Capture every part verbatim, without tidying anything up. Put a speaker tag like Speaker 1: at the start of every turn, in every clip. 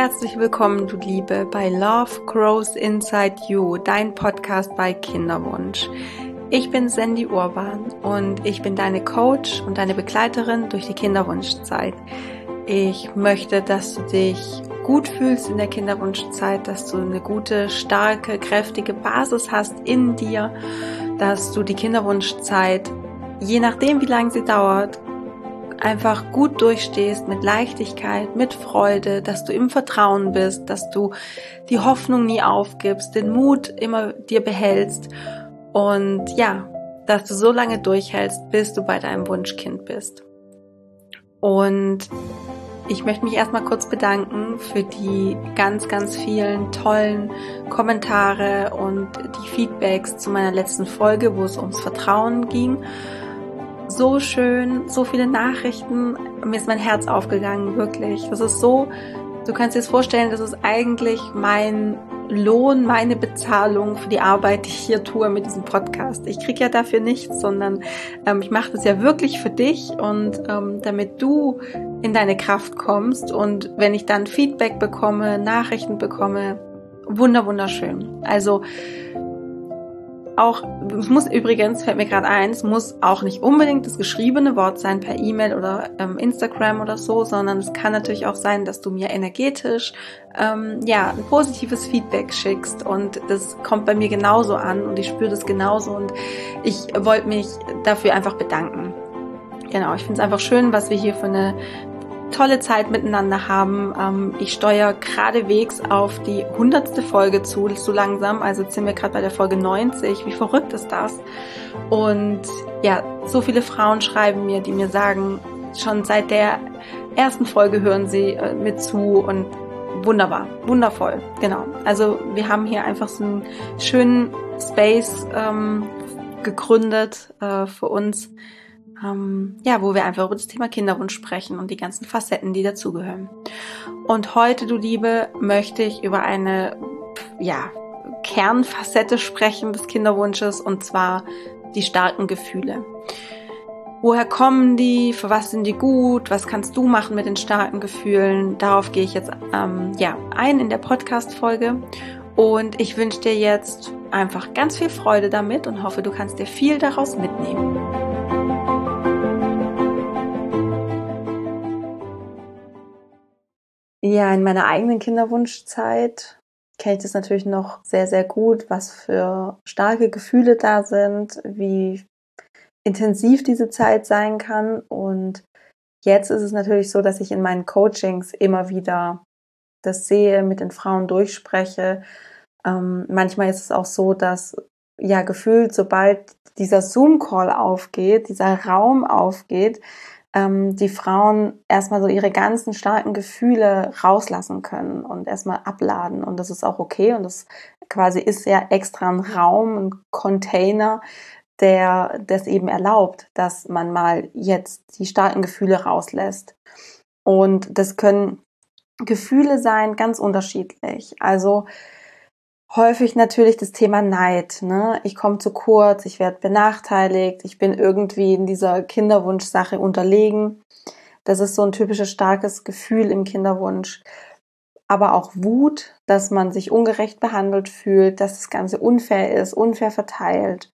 Speaker 1: Herzlich willkommen, du Liebe, bei Love Grows Inside You, dein Podcast bei Kinderwunsch. Ich bin Sandy Urban und ich bin deine Coach und deine Begleiterin durch die Kinderwunschzeit. Ich möchte, dass du dich gut fühlst in der Kinderwunschzeit, dass du eine gute, starke, kräftige Basis hast in dir, dass du die Kinderwunschzeit, je nachdem wie lange sie dauert, einfach gut durchstehst mit Leichtigkeit, mit Freude, dass du im Vertrauen bist, dass du die Hoffnung nie aufgibst, den Mut immer dir behältst und ja, dass du so lange durchhältst, bis du bei deinem Wunschkind bist. Und ich möchte mich erstmal kurz bedanken für die ganz, ganz vielen tollen Kommentare und die Feedbacks zu meiner letzten Folge, wo es ums Vertrauen ging. So schön, so viele Nachrichten, mir ist mein Herz aufgegangen, wirklich. Das ist so, du kannst dir das vorstellen, das ist eigentlich mein Lohn, meine Bezahlung für die Arbeit, die ich hier tue mit diesem Podcast. Ich kriege ja dafür nichts, sondern ähm, ich mache das ja wirklich für dich und ähm, damit du in deine Kraft kommst und wenn ich dann Feedback bekomme, Nachrichten bekomme, wunder wunderschön. Also auch, es muss übrigens, fällt mir gerade ein, es muss auch nicht unbedingt das geschriebene Wort sein per E-Mail oder ähm, Instagram oder so, sondern es kann natürlich auch sein, dass du mir energetisch ähm, ja ein positives Feedback schickst und das kommt bei mir genauso an und ich spüre das genauso und ich wollte mich dafür einfach bedanken. Genau, ich finde es einfach schön, was wir hier für eine tolle Zeit miteinander haben. Ich steuere geradewegs auf die hundertste Folge zu, so langsam. Also jetzt sind wir gerade bei der Folge neunzig. Wie verrückt ist das? Und ja, so viele Frauen schreiben mir, die mir sagen, schon seit der ersten Folge hören sie äh, mir zu und wunderbar, wundervoll. Genau. Also wir haben hier einfach so einen schönen Space ähm, gegründet äh, für uns. Ähm, ja, wo wir einfach über das Thema Kinderwunsch sprechen und die ganzen Facetten, die dazugehören. Und heute, du Liebe, möchte ich über eine, ja, Kernfacette sprechen des Kinderwunsches und zwar die starken Gefühle. Woher kommen die? Für was sind die gut? Was kannst du machen mit den starken Gefühlen? Darauf gehe ich jetzt, ähm, ja, ein in der Podcast-Folge. Und ich wünsche dir jetzt einfach ganz viel Freude damit und hoffe, du kannst dir viel daraus mitnehmen. Ja, in meiner eigenen Kinderwunschzeit kenne ich das natürlich noch sehr, sehr gut, was für starke Gefühle da sind, wie intensiv diese Zeit sein kann. Und jetzt ist es natürlich so, dass ich in meinen Coachings immer wieder das sehe, mit den Frauen durchspreche. Ähm, manchmal ist es auch so, dass ja gefühlt, sobald dieser Zoom-Call aufgeht, dieser Raum aufgeht, die Frauen erstmal so ihre ganzen starken Gefühle rauslassen können und erstmal abladen. Und das ist auch okay. Und das quasi ist ja extra ein Raum, ein Container, der das eben erlaubt, dass man mal jetzt die starken Gefühle rauslässt. Und das können Gefühle sein, ganz unterschiedlich. Also häufig natürlich das Thema Neid, ne? Ich komme zu kurz, ich werde benachteiligt, ich bin irgendwie in dieser Kinderwunschsache unterlegen. Das ist so ein typisches starkes Gefühl im Kinderwunsch. Aber auch Wut, dass man sich ungerecht behandelt fühlt, dass das Ganze unfair ist, unfair verteilt.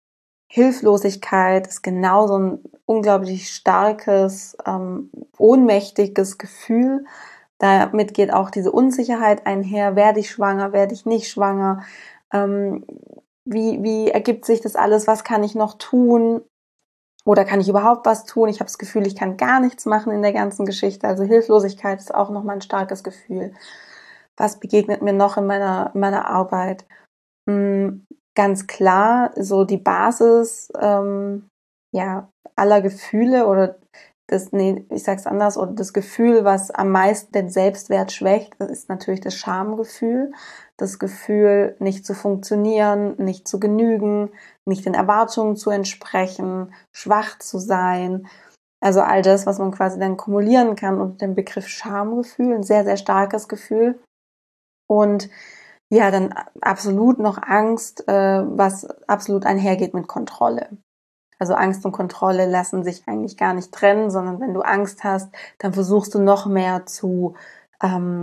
Speaker 1: Hilflosigkeit ist genauso ein unglaublich starkes, ähm, ohnmächtiges Gefühl. Damit geht auch diese Unsicherheit einher, werde ich schwanger, werde ich nicht schwanger, ähm, wie, wie ergibt sich das alles, was kann ich noch tun oder kann ich überhaupt was tun? Ich habe das Gefühl, ich kann gar nichts machen in der ganzen Geschichte, also Hilflosigkeit ist auch nochmal ein starkes Gefühl. Was begegnet mir noch in meiner, in meiner Arbeit? Hm, ganz klar, so die Basis ähm, ja, aller Gefühle oder das, nee, ich sag's anders, oder das Gefühl, was am meisten den Selbstwert schwächt, das ist natürlich das Schamgefühl. Das Gefühl, nicht zu funktionieren, nicht zu genügen, nicht den Erwartungen zu entsprechen, schwach zu sein. Also all das, was man quasi dann kumulieren kann unter dem Begriff Schamgefühl, ein sehr, sehr starkes Gefühl. Und ja, dann absolut noch Angst, äh, was absolut einhergeht mit Kontrolle. Also Angst und Kontrolle lassen sich eigentlich gar nicht trennen, sondern wenn du Angst hast, dann versuchst du noch mehr zu, ähm,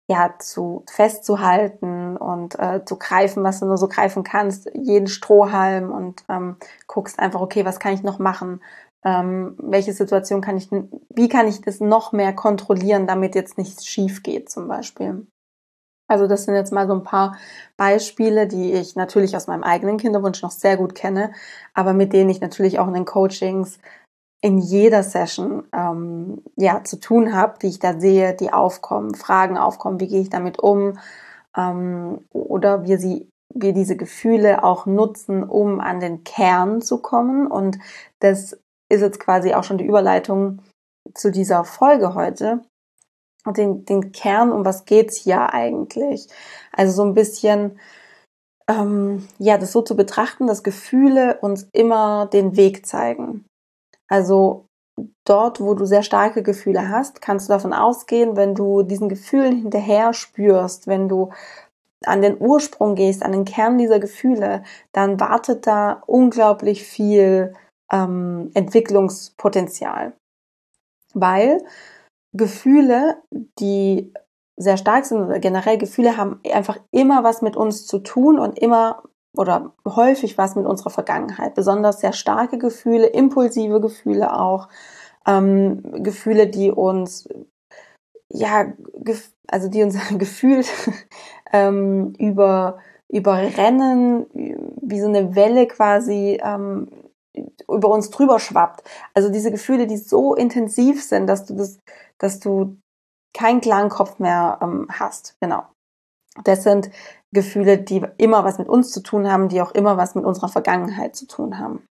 Speaker 1: ja, zu festzuhalten und äh, zu greifen, was du nur so greifen kannst, jeden Strohhalm und ähm, guckst einfach, okay, was kann ich noch machen? Ähm, welche Situation kann ich, wie kann ich das noch mehr kontrollieren, damit jetzt nichts schief geht, zum Beispiel. Also das sind jetzt mal so ein paar Beispiele, die ich natürlich aus meinem eigenen Kinderwunsch noch sehr gut kenne, aber mit denen ich natürlich auch in den Coachings in jeder Session ähm, ja zu tun habe, die ich da sehe, die aufkommen, Fragen aufkommen, wie gehe ich damit um, ähm, oder wir sie wir diese Gefühle auch nutzen, um an den Kern zu kommen. Und das ist jetzt quasi auch schon die Überleitung zu dieser Folge heute. Und den, den Kern, um was geht's hier eigentlich? Also so ein bisschen, ähm, ja, das so zu betrachten, dass Gefühle uns immer den Weg zeigen. Also dort, wo du sehr starke Gefühle hast, kannst du davon ausgehen, wenn du diesen Gefühlen hinterher spürst, wenn du an den Ursprung gehst, an den Kern dieser Gefühle, dann wartet da unglaublich viel ähm, Entwicklungspotenzial. Weil Gefühle, die sehr stark sind, oder generell Gefühle haben einfach immer was mit uns zu tun und immer oder häufig was mit unserer Vergangenheit. Besonders sehr starke Gefühle, impulsive Gefühle auch, ähm, Gefühle, die uns, ja, gef- also die uns gefühlt ähm, über überrennen, wie so eine Welle quasi ähm, über uns drüber schwappt. Also diese Gefühle, die so intensiv sind, dass du das, dass du keinen klaren Kopf mehr ähm, hast. Genau. Das sind Gefühle, die immer was mit uns zu tun haben, die auch immer was mit unserer Vergangenheit zu tun haben.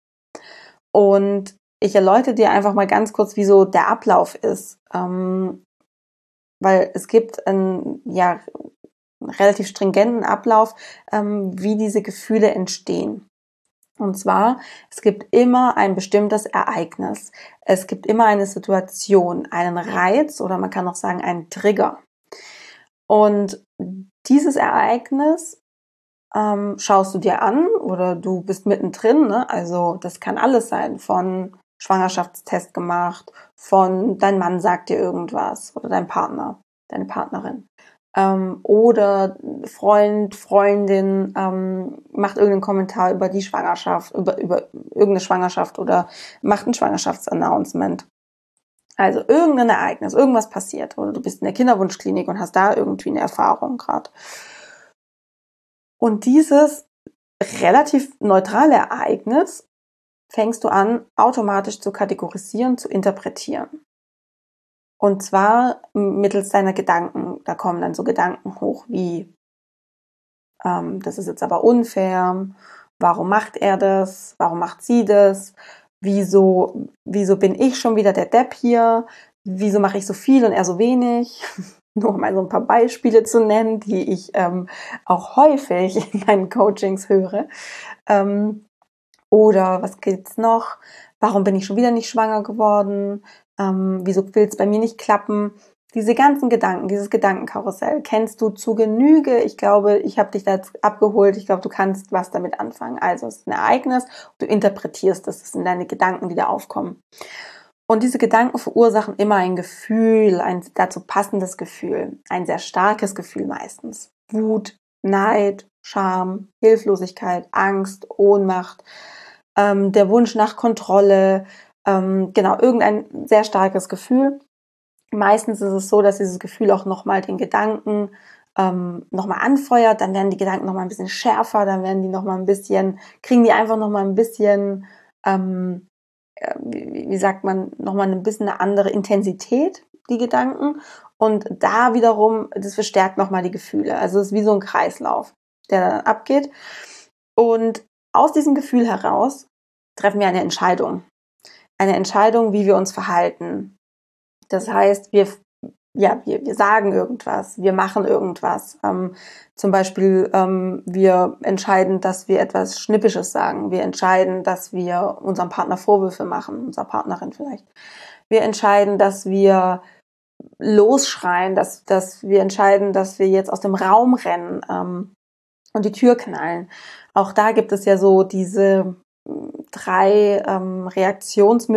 Speaker 1: Und ich erläutere dir einfach mal ganz kurz, wie so der Ablauf ist. Ähm, weil es gibt einen, ja, einen relativ stringenten Ablauf, ähm, wie diese Gefühle entstehen. Und zwar, es gibt immer ein bestimmtes Ereignis. Es gibt immer eine Situation, einen Reiz oder man kann auch sagen einen Trigger. Und dieses Ereignis ähm, schaust du dir an oder du bist mittendrin. Ne? Also das kann alles sein, von Schwangerschaftstest gemacht, von dein Mann sagt dir irgendwas oder dein Partner, deine Partnerin. Ähm, oder Freund, Freundin ähm, macht irgendeinen Kommentar über die Schwangerschaft, über, über irgendeine Schwangerschaft oder macht ein Schwangerschaftsannouncement. Also irgendein Ereignis, irgendwas passiert. Oder du bist in der Kinderwunschklinik und hast da irgendwie eine Erfahrung gerade. Und dieses relativ neutrale Ereignis fängst du an, automatisch zu kategorisieren, zu interpretieren. Und zwar mittels deiner Gedanken. Da kommen dann so Gedanken hoch wie, ähm, das ist jetzt aber unfair, warum macht er das, warum macht sie das, wieso, wieso bin ich schon wieder der Depp hier, wieso mache ich so viel und er so wenig. Nur mal so ein paar Beispiele zu nennen, die ich ähm, auch häufig in meinen Coachings höre. Ähm, oder was gibt's noch? Warum bin ich schon wieder nicht schwanger geworden? Ähm, wieso will es bei mir nicht klappen? Diese ganzen Gedanken, dieses Gedankenkarussell kennst du zu Genüge. Ich glaube, ich habe dich da jetzt abgeholt. Ich glaube, du kannst was damit anfangen. Also es ist ein Ereignis, du interpretierst das. Das sind deine Gedanken, die da aufkommen. Und diese Gedanken verursachen immer ein Gefühl, ein dazu passendes Gefühl, ein sehr starkes Gefühl meistens. Wut, Neid, Scham, Hilflosigkeit, Angst, Ohnmacht, ähm, der Wunsch nach Kontrolle, ähm, genau, irgendein sehr starkes Gefühl. Meistens ist es so, dass dieses Gefühl auch nochmal den Gedanken ähm, nochmal anfeuert, dann werden die Gedanken nochmal ein bisschen schärfer, dann werden die nochmal ein bisschen, kriegen die einfach nochmal ein bisschen, ähm, wie, wie sagt man, nochmal ein bisschen eine andere Intensität, die Gedanken. Und da wiederum, das verstärkt nochmal die Gefühle. Also es ist wie so ein Kreislauf, der dann abgeht. Und aus diesem Gefühl heraus treffen wir eine Entscheidung. Eine Entscheidung, wie wir uns verhalten. Das heißt, wir, ja, wir, wir sagen irgendwas, wir machen irgendwas. Ähm, zum Beispiel, ähm, wir entscheiden, dass wir etwas Schnippisches sagen. Wir entscheiden, dass wir unserem Partner Vorwürfe machen, unserer Partnerin vielleicht. Wir entscheiden, dass wir losschreien, dass, dass wir entscheiden, dass wir jetzt aus dem Raum rennen ähm, und die Tür knallen. Auch da gibt es ja so diese drei ähm,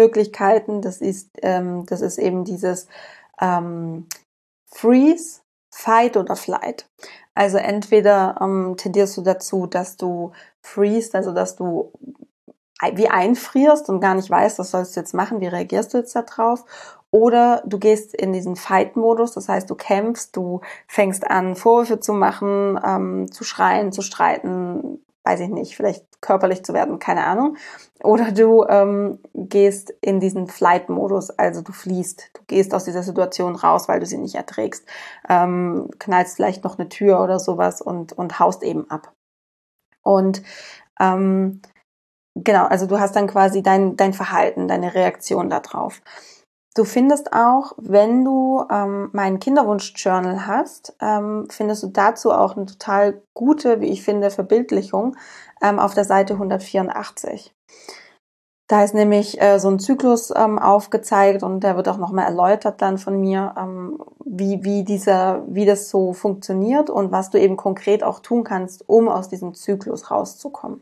Speaker 1: Reaktionsmöglichkeiten. Das ist, ähm, das ist eben dieses ähm, Freeze, Fight oder Flight. Also entweder ähm, tendierst du dazu, dass du freest, also dass du wie einfrierst und gar nicht weißt, was sollst du jetzt machen, wie reagierst du jetzt da drauf, oder du gehst in diesen Fight-Modus, das heißt, du kämpfst, du fängst an, Vorwürfe zu machen, ähm, zu schreien, zu streiten, weiß ich nicht, vielleicht körperlich zu werden, keine Ahnung. Oder du ähm, gehst in diesen Flight-Modus, also du fliehst, du gehst aus dieser Situation raus, weil du sie nicht erträgst, ähm, knallst vielleicht noch eine Tür oder sowas und, und haust eben ab. Und ähm, genau, also du hast dann quasi dein, dein Verhalten, deine Reaktion darauf. Du findest auch, wenn du ähm, meinen Kinderwunsch-Journal hast, ähm, findest du dazu auch eine total gute, wie ich finde, Verbildlichung ähm, auf der Seite hundertvierundachtzig. Da ist nämlich äh, so ein Zyklus ähm, aufgezeigt und der wird auch nochmal erläutert dann von mir, ähm, wie, wie, dieser, wie das so funktioniert und was du eben konkret auch tun kannst, um aus diesem Zyklus rauszukommen.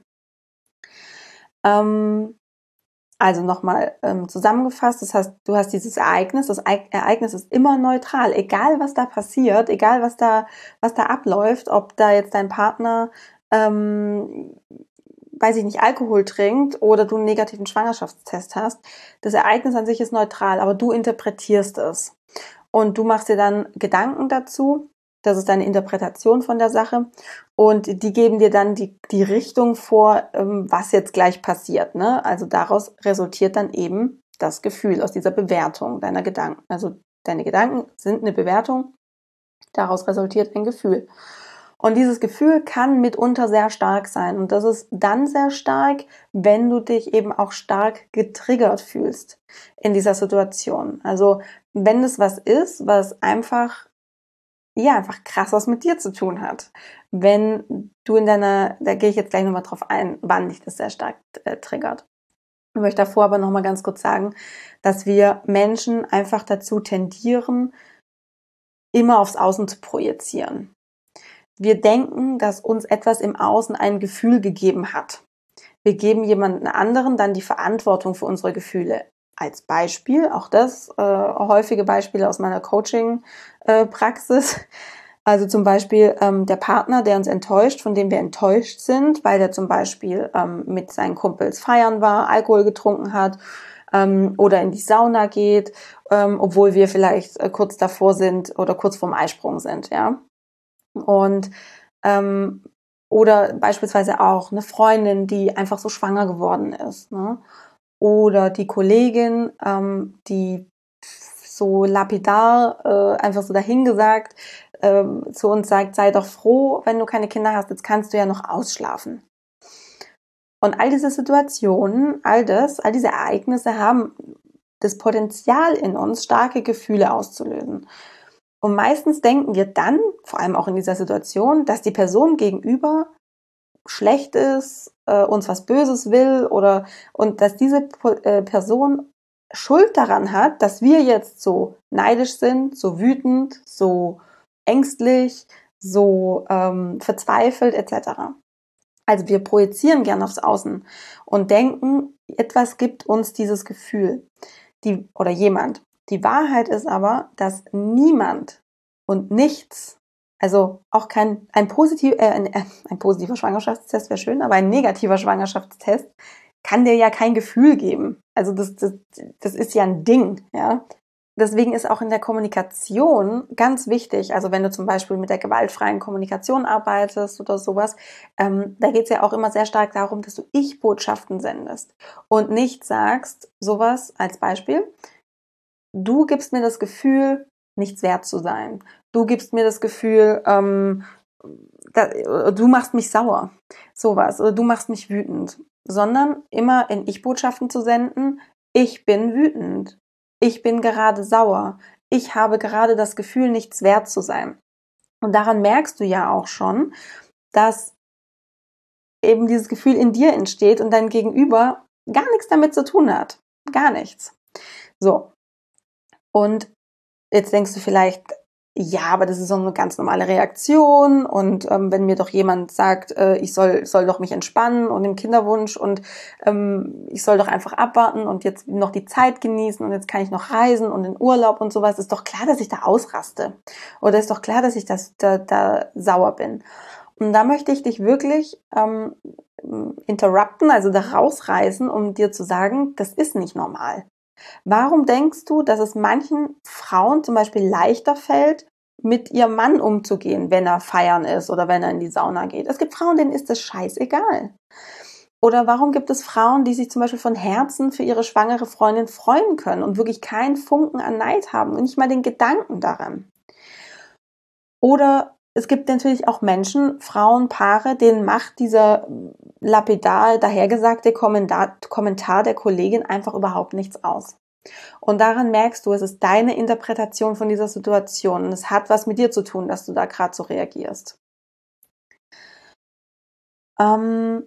Speaker 1: Ähm, Also nochmal ähm, zusammengefasst, das heißt, du hast dieses Ereignis, das Ereignis ist immer neutral, egal was da passiert, egal was da, was da abläuft, ob da jetzt dein Partner, ähm, weiß ich nicht, Alkohol trinkt oder du einen negativen Schwangerschaftstest hast. Das Ereignis an sich ist neutral, aber du interpretierst es. Und du machst dir dann Gedanken dazu. Das ist deine Interpretation von der Sache. Und die geben dir dann die, die Richtung vor, was jetzt gleich passiert, ne? Also daraus resultiert dann eben das Gefühl aus dieser Bewertung deiner Gedanken. Also deine Gedanken sind eine Bewertung. Daraus resultiert ein Gefühl. Und dieses Gefühl kann mitunter sehr stark sein. Und das ist dann sehr stark, wenn du dich eben auch stark getriggert fühlst in dieser Situation. Also wenn es was ist, was einfach, ja, einfach krass was mit dir zu tun hat. Wenn du in deiner, da gehe ich jetzt gleich nochmal drauf ein, wann dich das sehr stark äh, triggert. Ich möchte davor aber nochmal ganz kurz sagen, dass wir Menschen einfach dazu tendieren, immer aufs Außen zu projizieren. Wir denken, dass uns etwas im Außen ein Gefühl gegeben hat. Wir geben jemanden anderen dann die Verantwortung für unsere Gefühle. Als Beispiel, auch das äh, häufige Beispiele aus meiner Coaching-Praxis. Äh, also zum Beispiel ähm, der Partner, der uns enttäuscht, von dem wir enttäuscht sind, weil der zum Beispiel ähm, mit seinen Kumpels feiern war, Alkohol getrunken hat ähm, oder in die Sauna geht, ähm, obwohl wir vielleicht äh, kurz davor sind oder kurz vorm Eisprung sind, ja. Und ähm, oder beispielsweise auch eine Freundin, die einfach so schwanger geworden ist, ne? Oder die Kollegin, ähm, die so lapidar äh, einfach so dahingesagt äh, zu uns sagt, sei doch froh, wenn du keine Kinder hast, jetzt kannst du ja noch ausschlafen. Und all diese Situationen, all das, all diese Ereignisse haben das Potenzial in uns, starke Gefühle auszulösen. Und meistens denken wir dann, vor allem auch in dieser Situation, dass die Person gegenüber schlecht ist, äh, uns was Böses will oder und dass diese äh, Person Schuld daran hat, dass wir jetzt so neidisch sind, so wütend, so ängstlich, so ähm, verzweifelt et cetera. Also wir projizieren gern aufs Außen und denken, etwas gibt uns dieses Gefühl, die oder jemand. Die Wahrheit ist aber, dass niemand und nichts, also auch kein ein, positiv, äh, ein, äh, ein positiver Schwangerschaftstest wäre schön, aber ein negativer Schwangerschaftstest kann dir ja kein Gefühl geben. Also das, das, das ist ja ein Ding, ja. Deswegen ist auch in der Kommunikation ganz wichtig, also wenn du zum Beispiel mit der gewaltfreien Kommunikation arbeitest oder sowas, ähm, da geht es ja auch immer sehr stark darum, dass du Ich-Botschaften sendest und nicht sagst, sowas als Beispiel, du gibst mir das Gefühl, nichts wert zu sein. Du gibst mir das Gefühl, ähm, da, du machst mich sauer, sowas, oder du machst mich wütend, sondern immer in Ich-Botschaften zu senden, ich bin wütend, ich bin gerade sauer, ich habe gerade das Gefühl, nichts wert zu sein. Und daran merkst du ja auch schon, dass eben dieses Gefühl in dir entsteht und dein Gegenüber gar nichts damit zu tun hat. Gar nichts. So. Und jetzt denkst du vielleicht, ja, aber das ist so eine ganz normale Reaktion und ähm, wenn mir doch jemand sagt, äh, ich soll soll doch mich entspannen und im Kinderwunsch und ähm, ich soll doch einfach abwarten und jetzt noch die Zeit genießen und jetzt kann ich noch reisen und in Urlaub und sowas, ist doch klar, dass ich da ausraste oder ist doch klar, dass ich das da, da sauer bin. Und da möchte ich dich wirklich ähm, interrupten, also da rausreißen, um dir zu sagen, das ist nicht normal. Warum denkst du, dass es manchen Frauen zum Beispiel leichter fällt, mit ihrem Mann umzugehen, wenn er feiern ist oder wenn er in die Sauna geht? Es gibt Frauen, denen ist das scheißegal. Oder warum gibt es Frauen, die sich zum Beispiel von Herzen für ihre schwangere Freundin freuen können und wirklich keinen Funken an Neid haben und nicht mal den Gedanken daran? Oder es gibt natürlich auch Menschen, Frauen, Paare, denen macht dieser lapidar dahergesagte Kommentar, Kommentar der Kollegin einfach überhaupt nichts aus. Und daran merkst du, es ist deine Interpretation von dieser Situation und es hat was mit dir zu tun, dass du da gerade so reagierst. Ähm,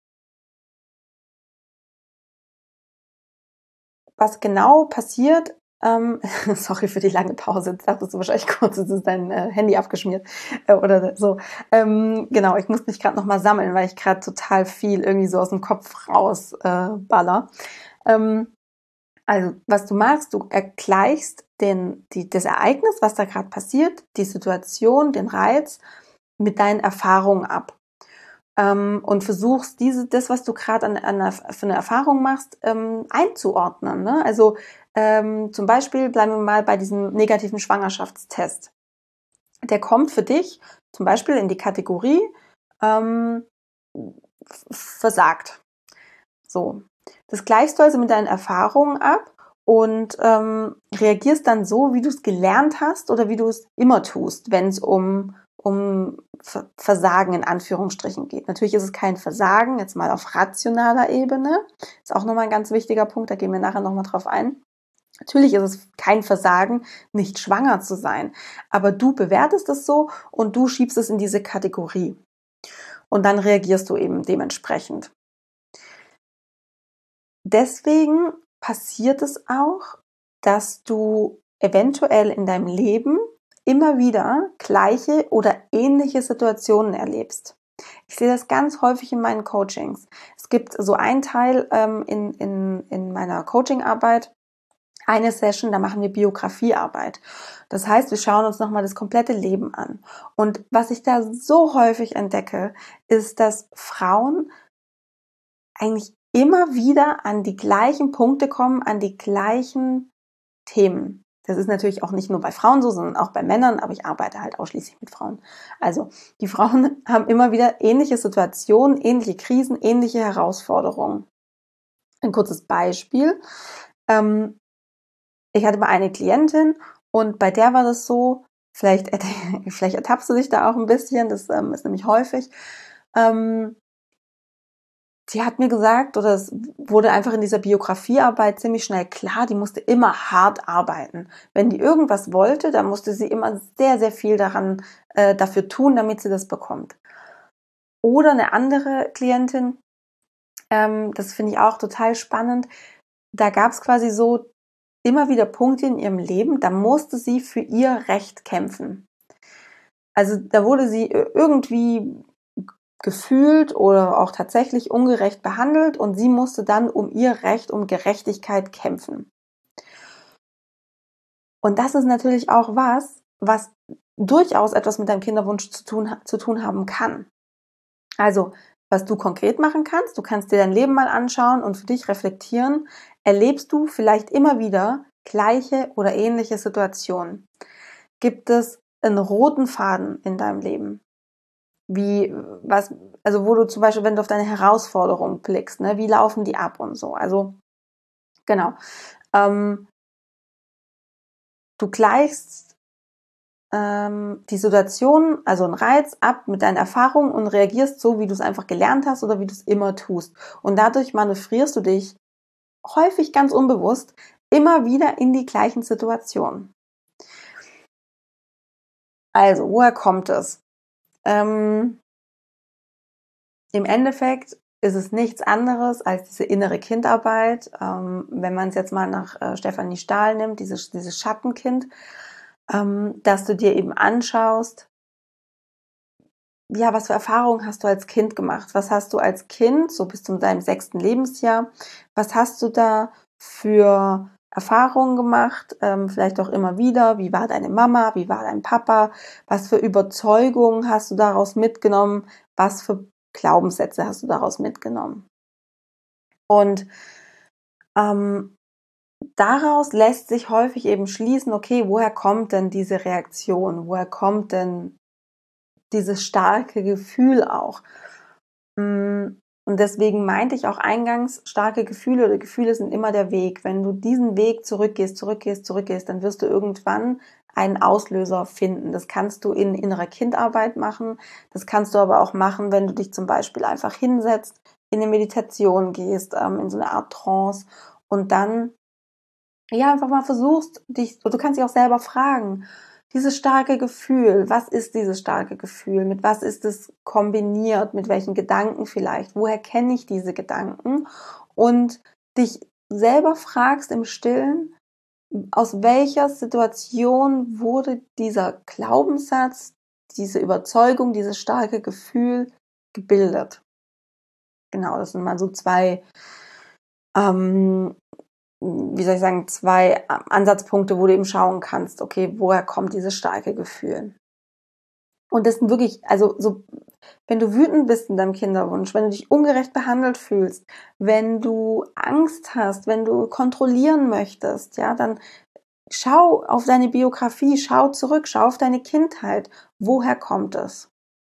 Speaker 1: was genau passiert, ähm, sorry für die lange Pause, jetzt dachtest du wahrscheinlich kurz, jetzt ist dein äh, Handy abgeschmiert äh, oder so. Ähm, genau, ich muss mich gerade nochmal sammeln, weil ich gerade total viel irgendwie so aus dem Kopf raus äh, baller. Ähm, Also, was du machst, du ergleichst den, die, das Ereignis, was da gerade passiert, die Situation, den Reiz mit deinen Erfahrungen ab. Ähm, und versuchst, diese, das, was du gerade an, an, für eine Erfahrung machst, ähm, einzuordnen. Ne? Also ähm, zum Beispiel bleiben wir mal bei diesem negativen Schwangerschaftstest. Der kommt für dich zum Beispiel in die Kategorie ähm, versagt. So. Das gleichst du also mit deinen Erfahrungen ab und ähm, reagierst dann so, wie du es gelernt hast oder wie du es immer tust, wenn es um, um Versagen in Anführungsstrichen geht. Natürlich ist es kein Versagen, jetzt mal auf rationaler Ebene. Ist auch nochmal ein ganz wichtiger Punkt, da gehen wir nachher nochmal drauf ein. Natürlich ist es kein Versagen, nicht schwanger zu sein, aber du bewertest es so und du schiebst es in diese Kategorie. Und dann reagierst du eben dementsprechend. Deswegen passiert es auch, dass du eventuell in deinem Leben immer wieder gleiche oder ähnliche Situationen erlebst. Ich sehe das ganz häufig in meinen Coachings. Es gibt so einen Teil ähm, in, in, in meiner Coachingarbeit, eine Session, da machen wir Biografiearbeit. Das heißt, wir schauen uns nochmal das komplette Leben an. Und was ich da so häufig entdecke, ist, dass Frauen eigentlich immer wieder an die gleichen Punkte kommen, an die gleichen Themen. Das ist natürlich auch nicht nur bei Frauen so, sondern auch bei Männern, aber ich arbeite halt ausschließlich mit Frauen. Also die Frauen haben immer wieder ähnliche Situationen, ähnliche Krisen, ähnliche Herausforderungen. Ein kurzes Beispiel. Ähm, ich hatte mal eine Klientin und bei der war das so, vielleicht, vielleicht ertappst du dich da auch ein bisschen, das ähm, ist nämlich häufig, ähm, die hat mir gesagt, oder es wurde einfach in dieser Biografiearbeit ziemlich schnell klar, die musste immer hart arbeiten. Wenn die irgendwas wollte, dann musste sie immer sehr, sehr viel daran äh, dafür tun, damit sie das bekommt. Oder eine andere Klientin, ähm, das finde ich auch total spannend, da gab es quasi so immer wieder Punkte in ihrem Leben, da musste sie für ihr Recht kämpfen. Also da wurde sie irgendwie gefühlt oder auch tatsächlich ungerecht behandelt und sie musste dann um ihr Recht, um Gerechtigkeit kämpfen. Und das ist natürlich auch was, was durchaus etwas mit deinem Kinderwunsch zu tun, zu tun haben kann. Also, was du konkret machen kannst, du kannst dir dein Leben mal anschauen und für dich reflektieren, erlebst du vielleicht immer wieder gleiche oder ähnliche Situationen? Gibt es einen roten Faden in deinem Leben? Wie, was, also wo du zum Beispiel, wenn du auf deine Herausforderungen blickst, ne, wie laufen die ab und so. Also, genau. Ähm, du gleichst ähm, die Situation, also einen Reiz ab mit deinen Erfahrungen und reagierst so, wie du es einfach gelernt hast oder wie du es immer tust. Und dadurch manövrierst du dich häufig ganz unbewusst immer wieder in die gleichen Situationen. Also, woher kommt es? Ähm, Im Endeffekt ist es nichts anderes als diese innere Kindarbeit. Ähm, wenn man es jetzt mal nach äh, Stefanie Stahl nimmt, dieses, dieses Schattenkind. ähm, dass du dir eben anschaust, ja, was für Erfahrungen hast du als Kind gemacht? Was hast du als Kind, so bis zu deinem sechsten Lebensjahr, was hast du da für Erfahrungen gemacht? Ähm, vielleicht auch immer wieder. Wie war deine Mama? Wie war dein Papa? Was für Überzeugungen hast du daraus mitgenommen? Was für Glaubenssätze hast du daraus mitgenommen? Und ähm, daraus lässt sich häufig eben schließen, okay, woher kommt denn diese Reaktion? Woher kommt denn dieses starke Gefühl auch? Und deswegen meinte ich auch eingangs, starke Gefühle oder Gefühle sind immer der Weg. Wenn du diesen Weg zurückgehst, zurückgehst, zurückgehst, dann wirst du irgendwann einen Auslöser finden. Das kannst du in innerer Kindarbeit machen. Das kannst du aber auch machen, wenn du dich zum Beispiel einfach hinsetzt, in eine Meditation gehst, ähm, in so eine Art Trance und dann ja einfach mal versuchst, dich, du kannst dich auch selber fragen, dieses starke Gefühl, was ist dieses starke Gefühl? Mit was ist es kombiniert? Mit welchen Gedanken vielleicht? Woher kenne ich diese Gedanken? Und dich selber fragst im Stillen, aus welcher Situation wurde dieser Glaubenssatz, diese Überzeugung, dieses starke Gefühl gebildet? Genau, das sind mal so zwei ähm, wie soll ich sagen, zwei Ansatzpunkte, wo du eben schauen kannst, okay, woher kommt dieses starke Gefühl? Und das sind wirklich, also so, wenn du wütend bist in deinem Kinderwunsch, wenn du dich ungerecht behandelt fühlst, wenn du Angst hast, wenn du kontrollieren möchtest, ja, dann schau auf deine Biografie, schau zurück, schau auf deine Kindheit. Woher kommt es?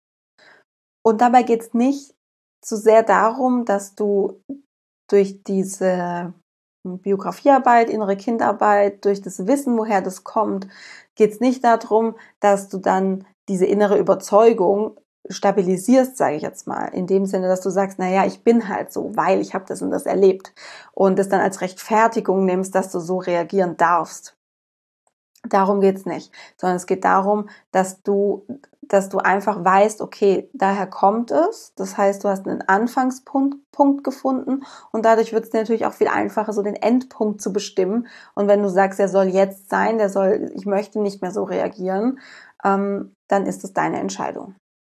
Speaker 1: Und dabei geht es nicht so sehr darum, dass du durch diese Biografiearbeit, innere Kindarbeit, durch das Wissen, woher das kommt, geht es nicht darum, dass du dann diese innere Überzeugung stabilisierst, sage ich jetzt mal, in dem Sinne, dass du sagst, naja, ich bin halt so, weil ich habe das und das erlebt und das dann als Rechtfertigung nimmst, dass du so reagieren darfst. Darum geht's nicht, sondern es geht darum, dass du, dass du einfach weißt, okay, daher kommt es. Das heißt, du hast einen Anfangspunkt Punkt gefunden und dadurch wird es natürlich auch viel einfacher, so den Endpunkt zu bestimmen. Und wenn du sagst, er soll jetzt sein, der soll, ich möchte nicht mehr so reagieren, ähm, dann ist es deine Entscheidung.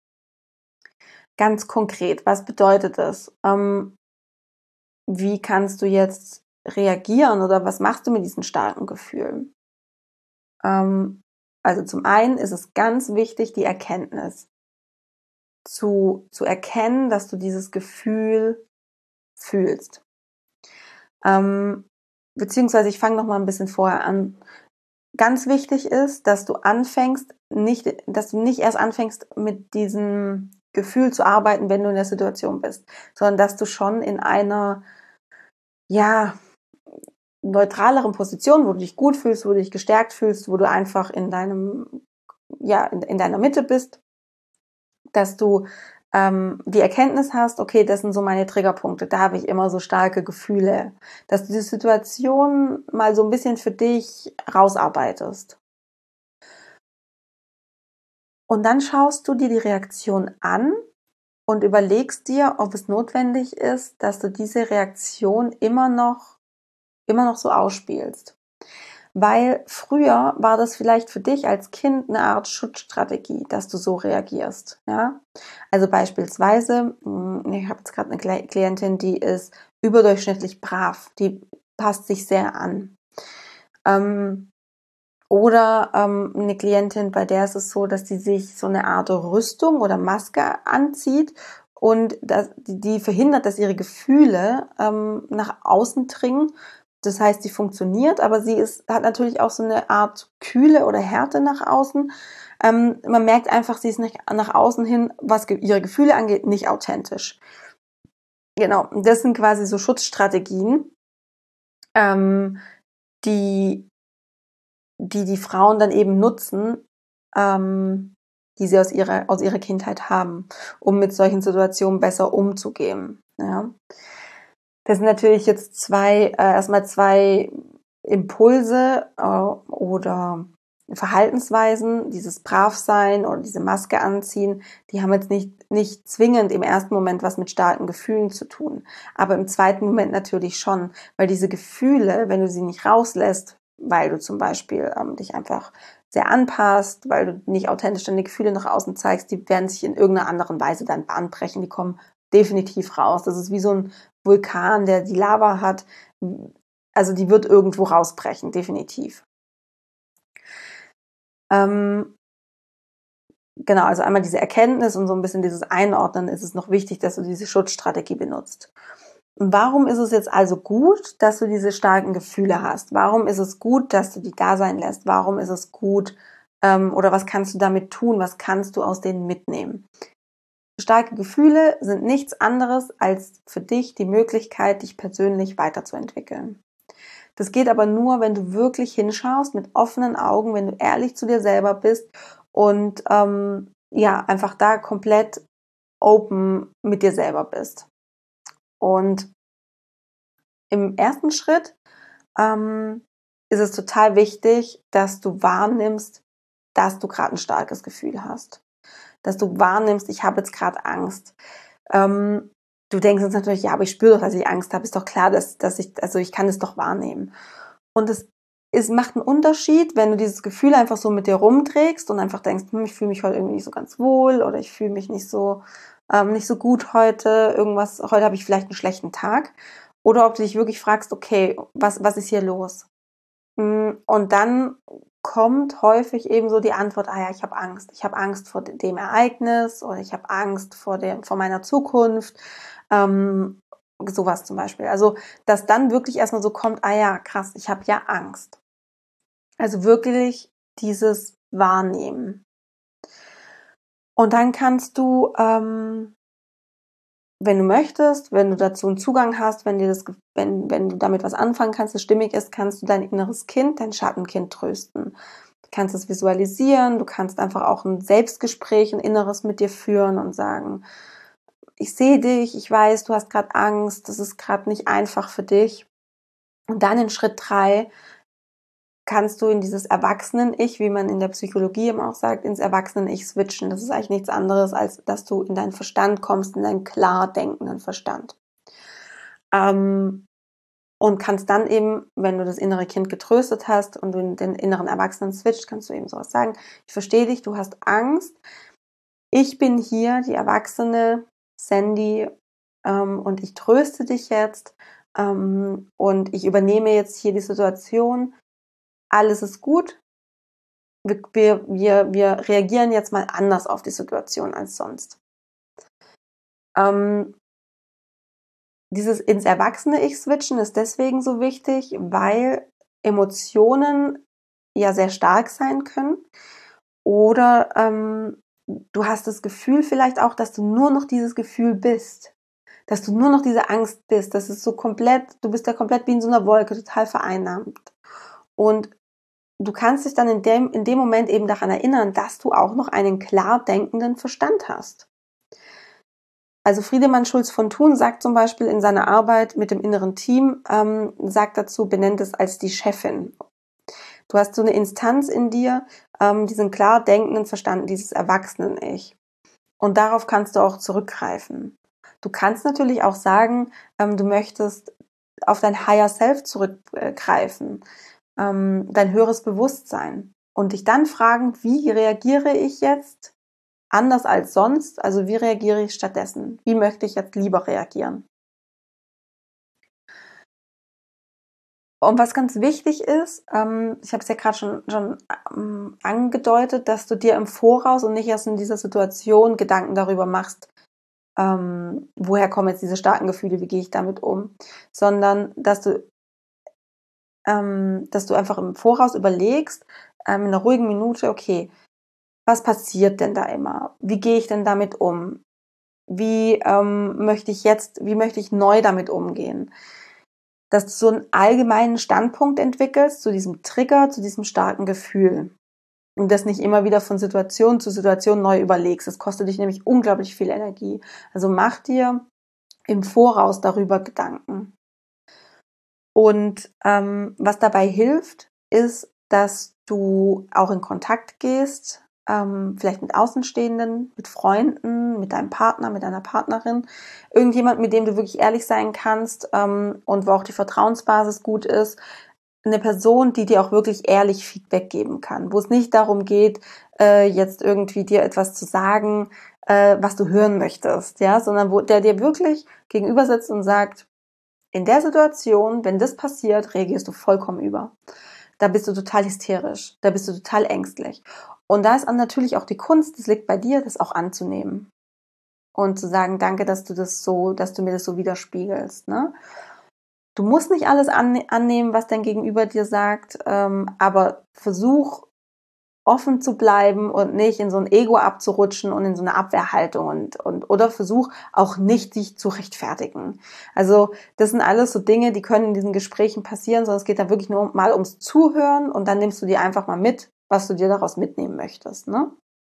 Speaker 1: Ganz konkret, was bedeutet das? Ähm, wie kannst du jetzt reagieren oder was machst du mit diesen starken Gefühlen? Also zum einen ist es ganz wichtig, die Erkenntnis zu, zu erkennen, dass du dieses Gefühl fühlst. Ähm, beziehungsweise ich fange noch mal ein bisschen vorher an. Ganz wichtig ist, dass du anfängst, nicht, dass du nicht erst anfängst, mit diesem Gefühl zu arbeiten, wenn du in der Situation bist, sondern dass du schon in einer, ja, neutraleren Position, wo du dich gut fühlst, wo du dich gestärkt fühlst, wo du einfach in deinem, ja, in, in deiner Mitte bist, dass du ähm, die Erkenntnis hast, okay, das sind so meine Triggerpunkte, da habe ich immer so starke Gefühle, dass du die Situation mal so ein bisschen für dich rausarbeitest. Und dann schaust du dir die Reaktion an und überlegst dir, ob es notwendig ist, dass du diese Reaktion immer noch immer noch so ausspielst. Weil früher war das vielleicht für dich als Kind eine Art Schutzstrategie, dass du so reagierst. Ja? Also beispielsweise, ich habe jetzt gerade eine Klientin, die ist überdurchschnittlich brav, die passt sich sehr an. Ähm, oder ähm, eine Klientin, bei der ist es so, dass sie sich so eine Art Rüstung oder Maske anzieht und das, die verhindert, dass ihre Gefühle ähm, nach außen dringen. Das heißt, sie funktioniert, aber sie ist, hat natürlich auch so eine Art Kühle oder Härte nach außen. Ähm, man merkt einfach, sie ist nicht nach außen hin, was ge- ihre Gefühle angeht, nicht authentisch. Genau, das sind quasi so Schutzstrategien, ähm, die, die die Frauen dann eben nutzen, ähm, die sie aus ihrer, aus ihrer Kindheit haben, um mit solchen Situationen besser umzugehen. Ja. Das sind natürlich jetzt zwei, äh, erstmal zwei Impulse äh, oder Verhaltensweisen, dieses Bravsein oder diese Maske anziehen, die haben jetzt nicht, nicht zwingend im ersten Moment was mit starken Gefühlen zu tun. Aber im zweiten Moment natürlich schon, weil diese Gefühle, wenn du sie nicht rauslässt, weil du zum Beispiel ähm, dich einfach sehr anpasst, weil du nicht authentisch deine Gefühle nach außen zeigst, die werden sich in irgendeiner anderen Weise dann Bahn brechen. Die kommen definitiv raus. Das ist wie so ein Vulkan, der die Lava hat. Also die wird irgendwo rausbrechen, definitiv. Ähm, genau, also einmal diese Erkenntnis und so ein bisschen dieses Einordnen, ist es noch wichtig, dass du diese Schutzstrategie benutzt. Und warum ist es jetzt also gut, dass du diese starken Gefühle hast? Warum ist es gut, dass du die da sein lässt? Warum ist es gut, ähm, oder was kannst du damit tun? Was kannst du aus denen mitnehmen? Starke Gefühle sind nichts anderes als für dich die Möglichkeit, dich persönlich weiterzuentwickeln. Das geht aber nur, wenn du wirklich hinschaust mit offenen Augen, wenn du ehrlich zu dir selber bist und ähm, ja, einfach da komplett open mit dir selber bist. Und im ersten Schritt ähm, ist es total wichtig, dass du wahrnimmst, dass du gerade ein starkes Gefühl hast. Dass du wahrnimmst, ich habe jetzt gerade Angst. Ähm, du denkst jetzt natürlich, ja, aber ich spüre doch, dass ich Angst habe. Ist doch klar, dass, dass ich, also ich kann es doch wahrnehmen. Und es, es macht einen Unterschied, wenn du dieses Gefühl einfach so mit dir rumträgst und einfach denkst, hm, ich fühle mich heute irgendwie nicht so ganz wohl oder ich fühle mich nicht so, ähm, nicht so gut heute, irgendwas, heute habe ich vielleicht einen schlechten Tag. Oder ob du dich wirklich fragst, okay, was, was ist hier los? Und dann kommt häufig eben so die Antwort, ah ja, ich habe Angst. Ich habe Angst vor dem Ereignis oder ich habe Angst vor, der, vor meiner Zukunft. Ähm, sowas zum Beispiel. Also, dass dann wirklich erstmal so kommt, ah ja, krass, ich habe ja Angst. Also wirklich dieses Wahrnehmen. Und dann kannst du, ähm, wenn du möchtest, wenn du dazu einen Zugang hast, wenn dir das, wenn, wenn du damit was anfangen kannst, das stimmig ist, kannst du dein inneres Kind, dein Schattenkind trösten. Du kannst es visualisieren, du kannst einfach auch ein Selbstgespräch, ein Inneres mit dir führen und sagen, ich sehe dich, ich weiß, du hast gerade Angst, das ist gerade nicht einfach für dich. Und dann in Schritt drei kannst du in dieses Erwachsenen-Ich, wie man in der Psychologie eben auch sagt, ins Erwachsenen-Ich switchen. Das ist eigentlich nichts anderes, als dass du in deinen Verstand kommst, in deinen klar denkenden Verstand. Ähm, und kannst dann eben, wenn du das innere Kind getröstet hast und du den inneren Erwachsenen switcht, kannst du eben sowas sagen, ich verstehe dich, du hast Angst, ich bin hier, die erwachsene Sandy, ähm, und ich tröste dich jetzt, ähm, und ich übernehme jetzt hier die Situation, alles ist gut, wir, wir, wir, wir reagieren jetzt mal anders auf die Situation als sonst. Ähm, dieses ins Erwachsene-Ich switchen ist deswegen so wichtig, weil Emotionen ja sehr stark sein können oder ähm, du hast das Gefühl vielleicht auch, dass du nur noch dieses Gefühl bist, dass du nur noch diese Angst bist, das ist so komplett, du bist ja komplett wie in so einer Wolke, total vereinnahmt. Und du kannst dich dann in dem, in dem Moment eben daran erinnern, dass du auch noch einen klar denkenden Verstand hast. Also Friedemann Schulz von Thun sagt zum Beispiel in seiner Arbeit mit dem inneren Team, ähm, sagt dazu, benennt es als die Chefin. Du hast so eine Instanz in dir, ähm, diesen klar denkenden Verstand, dieses Erwachsenen-Ich. Und darauf kannst du auch zurückgreifen. Du kannst natürlich auch sagen, ähm, du möchtest auf dein Higher Self zurückgreifen, ähm, dein höheres Bewusstsein. Und dich dann fragen, wie reagiere ich jetzt anders als sonst? Also wie reagiere ich stattdessen? Wie möchte ich jetzt lieber reagieren? Und was ganz wichtig ist, ähm, ich habe es ja gerade schon, schon ähm, angedeutet, dass du dir im Voraus und nicht erst in dieser Situation Gedanken darüber machst, ähm, woher kommen jetzt diese starken Gefühle, wie gehe ich damit um, sondern dass du, ähm, dass du einfach im Voraus überlegst, ähm, in einer ruhigen Minute, okay, was passiert denn da immer? Wie gehe ich denn damit um? Wie ähm, möchte ich jetzt, wie möchte ich neu damit umgehen? Dass du so einen allgemeinen Standpunkt entwickelst zu diesem Trigger, zu diesem starken Gefühl. Und das nicht immer wieder von Situation zu Situation neu überlegst. Das kostet dich nämlich unglaublich viel Energie. Also mach dir im Voraus darüber Gedanken. Und ähm, was dabei hilft, ist, dass du auch in Kontakt gehst, ähm, vielleicht mit Außenstehenden, mit Freunden, mit deinem Partner, mit deiner Partnerin, irgendjemand, mit dem du wirklich ehrlich sein kannst ähm, und wo auch die Vertrauensbasis gut ist, eine Person, die dir auch wirklich ehrlich Feedback geben kann, wo es nicht darum geht, äh, jetzt irgendwie dir etwas zu sagen, äh, was du hören möchtest, ja, sondern wo der dir wirklich gegenüber sitzt und sagt, in der Situation, wenn das passiert, reagierst du vollkommen über. Da bist du total hysterisch, da bist du total ängstlich. Und da ist dann natürlich auch die Kunst, es liegt bei dir, das auch anzunehmen. Und zu sagen, danke, dass du das so, dass du mir das so widerspiegelst, ne? Du musst nicht alles annehmen, was dein Gegenüber dir sagt, ähm, aber versuch offen zu bleiben und nicht in so ein Ego abzurutschen und in so eine Abwehrhaltung und, und oder versuch auch nicht, dich zu rechtfertigen. Also das sind alles so Dinge, die können in diesen Gesprächen passieren, sondern es geht da wirklich nur mal ums Zuhören und dann nimmst du dir einfach mal mit, was du dir daraus mitnehmen möchtest, ne?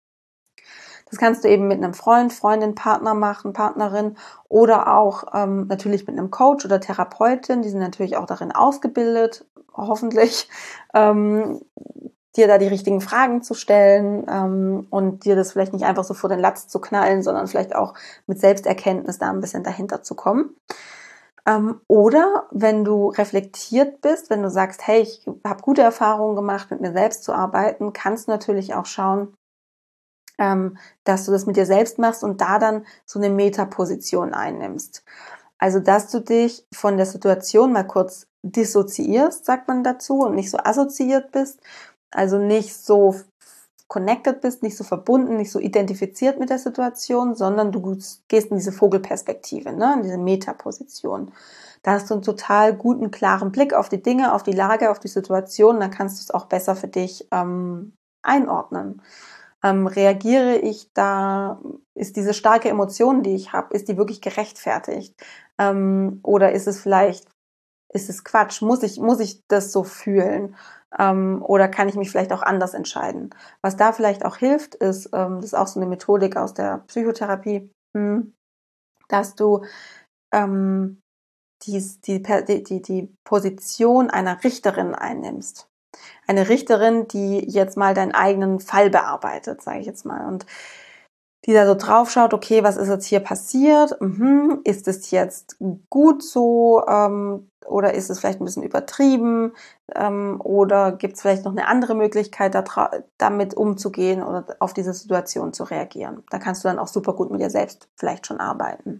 Speaker 1: Das kannst du eben mit einem Freund, Freundin, Partner machen, Partnerin oder auch ähm, natürlich mit einem Coach oder Therapeutin. Die sind natürlich auch darin ausgebildet, hoffentlich, ähm, dir da die richtigen Fragen zu stellen ähm, und dir das vielleicht nicht einfach so vor den Latz zu knallen, sondern vielleicht auch mit Selbsterkenntnis da ein bisschen dahinter zu kommen. Ähm, oder wenn du reflektiert bist, wenn du sagst, hey, ich habe gute Erfahrungen gemacht, mit mir selbst zu arbeiten, kannst du natürlich auch schauen, ähm, dass du das mit dir selbst machst und da dann so eine Metaposition einnimmst. Also, dass du dich von der Situation mal kurz dissoziierst, sagt man dazu, und nicht so assoziiert bist, also nicht so connected bist, nicht so verbunden, nicht so identifiziert mit der Situation, sondern du gehst in diese Vogelperspektive, ne, in diese Metaposition. Da hast du einen total guten, klaren Blick auf die Dinge, auf die Lage, auf die Situation, dann kannst du es auch besser für dich ähm, einordnen. Ähm, reagiere ich da, ist diese starke Emotion, die ich habe, ist die wirklich gerechtfertigt? Ähm, oder ist es vielleicht, ist es Quatsch? Muss ich, muss ich das so fühlen? Ähm, oder kann ich mich vielleicht auch anders entscheiden? Was da vielleicht auch hilft, ist, ähm, das ist auch so eine Methodik aus der Psychotherapie, hm, dass du ähm, die, die, die, die Position einer Richterin einnimmst. Eine Richterin, die jetzt mal deinen eigenen Fall bearbeitet, sage ich jetzt mal, und die da so drauf schaut, okay, was ist jetzt hier passiert? Mhm, ist es jetzt gut so ähm, oder ist es vielleicht ein bisschen übertrieben? Ähm, oder gibt es vielleicht noch eine andere Möglichkeit, da damit umzugehen oder auf diese Situation zu reagieren? Da kannst du dann auch super gut mit dir selbst vielleicht schon arbeiten.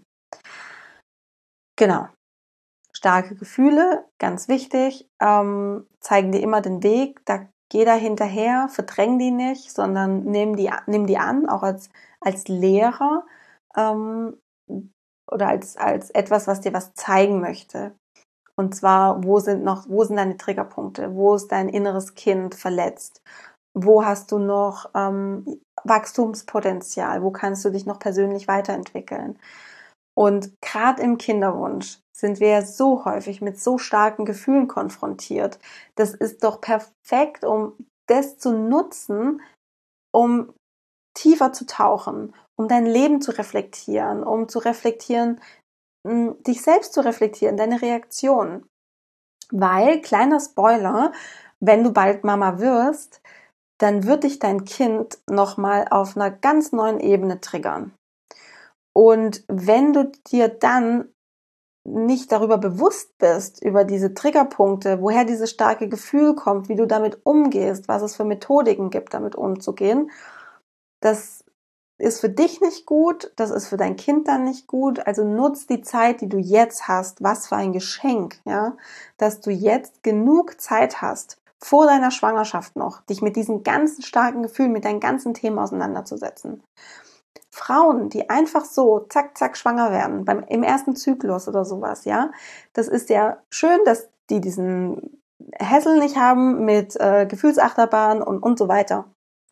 Speaker 1: Genau. Starke Gefühle, ganz wichtig, ähm, zeigen dir immer den Weg, da geh da hinterher, verdräng die nicht, sondern nimm die, nimm die an, auch als, als Lehrer ähm, oder als, als etwas, was dir was zeigen möchte. Und zwar, wo sind noch, wo sind deine Triggerpunkte, wo ist dein inneres Kind verletzt, wo hast du noch ähm, Wachstumspotenzial, wo kannst du dich noch persönlich weiterentwickeln. Und gerade im Kinderwunsch sind wir ja so häufig mit so starken Gefühlen konfrontiert. Das ist doch perfekt, um das zu nutzen, um tiefer zu tauchen, um dein Leben zu reflektieren, um zu reflektieren, dich selbst zu reflektieren, deine Reaktion. Weil, kleiner Spoiler, wenn du bald Mama wirst, dann wird dich dein Kind nochmal auf einer ganz neuen Ebene triggern. Und wenn du dir dann nicht darüber bewusst bist, über diese Triggerpunkte, woher dieses starke Gefühl kommt, wie du damit umgehst, was es für Methodiken gibt, damit umzugehen, das ist für dich nicht gut, das ist für dein Kind dann nicht gut. Also nutz die Zeit, die du jetzt hast. Was für ein Geschenk, ja, dass du jetzt genug Zeit hast, vor deiner Schwangerschaft noch, dich mit diesen ganzen starken Gefühlen, mit deinen ganzen Themen auseinanderzusetzen. Frauen, die einfach so zack, zack schwanger werden, beim, im ersten Zyklus oder sowas, ja, das ist ja schön, dass die diesen Hassel nicht haben mit äh, Gefühlsachterbahn und, und so weiter.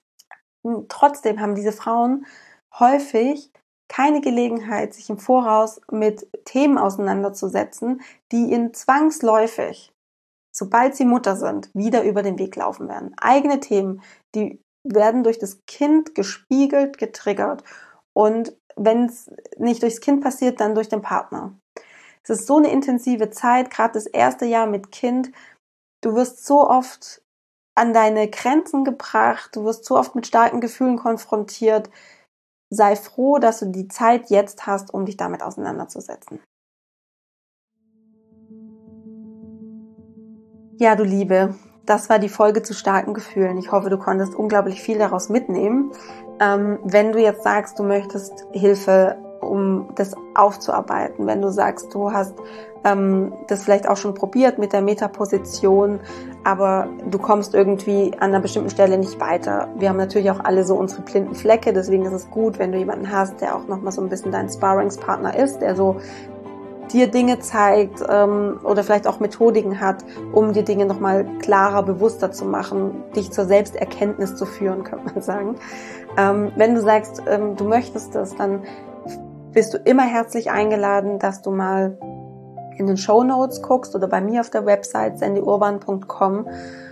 Speaker 1: Und trotzdem haben diese Frauen häufig keine Gelegenheit, sich im Voraus mit Themen auseinanderzusetzen, die ihnen zwangsläufig, sobald sie Mutter sind, wieder über den Weg laufen werden. Eigene Themen, die werden durch das Kind gespiegelt, getriggert. Und wenn es nicht durchs Kind passiert, dann durch den Partner. Es ist so eine intensive Zeit, gerade das erste Jahr mit Kind. Du wirst so oft an deine Grenzen gebracht, du wirst so oft mit starken Gefühlen konfrontiert. Sei froh, dass du die Zeit jetzt hast, um dich damit auseinanderzusetzen. Ja, du Liebe, das war die Folge zu starken Gefühlen. Ich hoffe, du konntest unglaublich viel daraus mitnehmen. Ähm, wenn du jetzt sagst, du möchtest Hilfe, um das aufzuarbeiten, wenn du sagst, du hast ähm, das vielleicht auch schon probiert mit der Metaposition, aber du kommst irgendwie an einer bestimmten Stelle nicht weiter. Wir haben natürlich auch alle so unsere blinden Flecke, deswegen ist es gut, wenn du jemanden hast, der auch nochmal so ein bisschen dein Sparringspartner ist, der so dir Dinge zeigt ähm, oder vielleicht auch Methodiken hat, um dir Dinge nochmal klarer, bewusster zu machen, dich zur Selbsterkenntnis zu führen, könnte man sagen. Ähm, wenn du sagst, ähm, du möchtest das, dann bist du immer herzlich eingeladen, dass du mal in den Shownotes guckst oder bei mir auf der Website sandy urban punkt com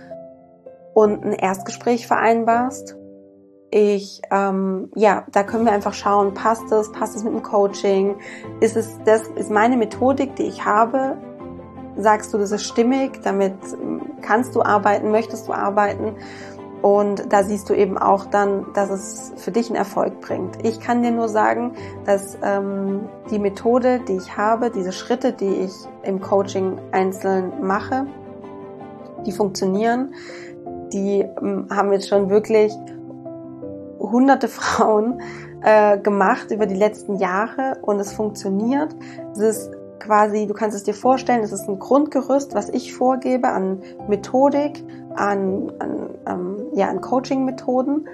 Speaker 1: und ein Erstgespräch vereinbarst. Ich, ähm, ja, da können wir einfach schauen, passt es, passt es mit dem Coaching, ist es, das ist meine Methodik, die ich habe, sagst du, das ist stimmig, damit kannst du arbeiten, möchtest du arbeiten und da siehst du eben auch dann, dass es für dich einen Erfolg bringt. Ich kann dir nur sagen, dass ähm, die Methode, die ich habe, diese Schritte, die ich im Coaching einzeln mache, die funktionieren, die ähm, haben jetzt schon wirklich hunderte Frauen äh, gemacht über die letzten Jahre und es funktioniert. Es ist quasi, du kannst es dir vorstellen, es ist ein Grundgerüst, was ich vorgebe an Methodik, an, an, ähm, ja, an Coaching-Methoden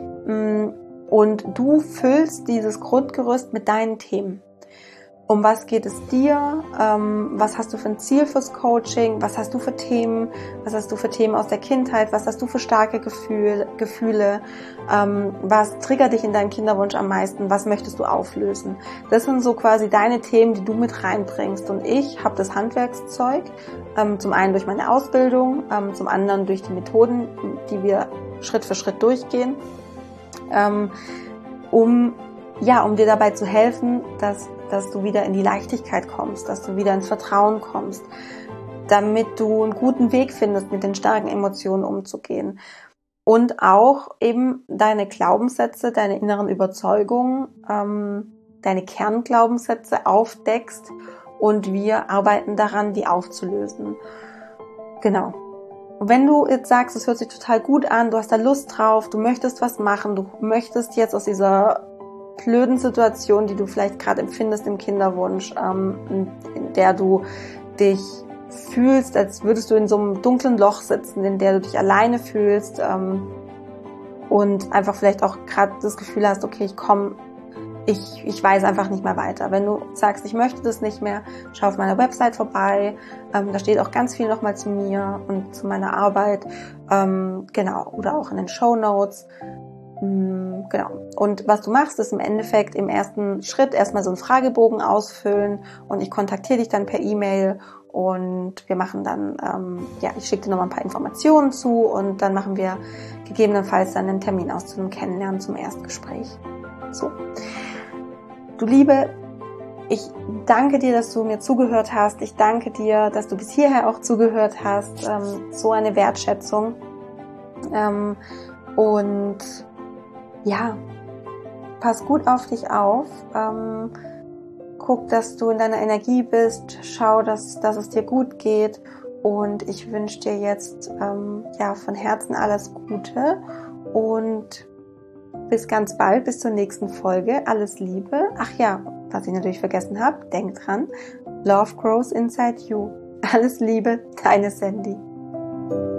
Speaker 1: und du füllst dieses Grundgerüst mit deinen Themen. Um was geht es dir? Ähm, was hast du für ein Ziel fürs Coaching? Was hast du für Themen? Was hast du für Themen aus der Kindheit? Was hast du für starke Gefühl, Gefühle? Ähm, was triggert dich in deinem Kinderwunsch am meisten? Was möchtest du auflösen? Das sind so quasi deine Themen, die du mit reinbringst. Und ich habe das Handwerkszeug, ähm, zum einen durch meine Ausbildung, ähm, zum anderen durch die Methoden, die wir Schritt für Schritt durchgehen, ähm, um ja, um dir dabei zu helfen, dass dass du wieder in die Leichtigkeit kommst, dass du wieder ins Vertrauen kommst, damit du einen guten Weg findest, mit den starken Emotionen umzugehen. Und auch eben deine Glaubenssätze, deine inneren Überzeugungen, ähm, deine Kernglaubenssätze aufdeckst und wir arbeiten daran, die aufzulösen. Genau. Und wenn du jetzt sagst, es hört sich total gut an, du hast da Lust drauf, du möchtest was machen, du möchtest jetzt aus dieser blöden Situation, die du vielleicht gerade empfindest im Kinderwunsch, ähm, in der du dich fühlst, als würdest du in so einem dunklen Loch sitzen, in der du dich alleine fühlst ähm, und einfach vielleicht auch gerade das Gefühl hast, okay, ich komme, ich, ich weiß einfach nicht mehr weiter. Wenn du sagst, ich möchte das nicht mehr, schau auf meiner Website vorbei, ähm, da steht auch ganz viel nochmal zu mir und zu meiner Arbeit, ähm, genau, oder auch in den Shownotes. Genau. Und was du machst, ist im Endeffekt im ersten Schritt erstmal so einen Fragebogen ausfüllen und ich kontaktiere dich dann per E-Mail und wir machen dann, ähm, ja, ich schicke dir nochmal ein paar Informationen zu und dann machen wir gegebenenfalls dann einen Termin aus zu einem Kennenlernen zum Erstgespräch. So. Du Liebe, ich danke dir, dass du mir zugehört hast. Ich danke dir, dass du bis hierher auch zugehört hast. Ähm, so eine Wertschätzung. Ähm, und ja, pass gut auf dich auf, ähm, guck, dass du in deiner Energie bist, schau, dass, dass es dir gut geht und ich wünsche dir jetzt ähm, ja von Herzen alles Gute und bis ganz bald, bis zur nächsten Folge, alles Liebe. Ach ja, was ich natürlich vergessen habe, denk dran, Love grows inside you. Alles Liebe, deine Sandy.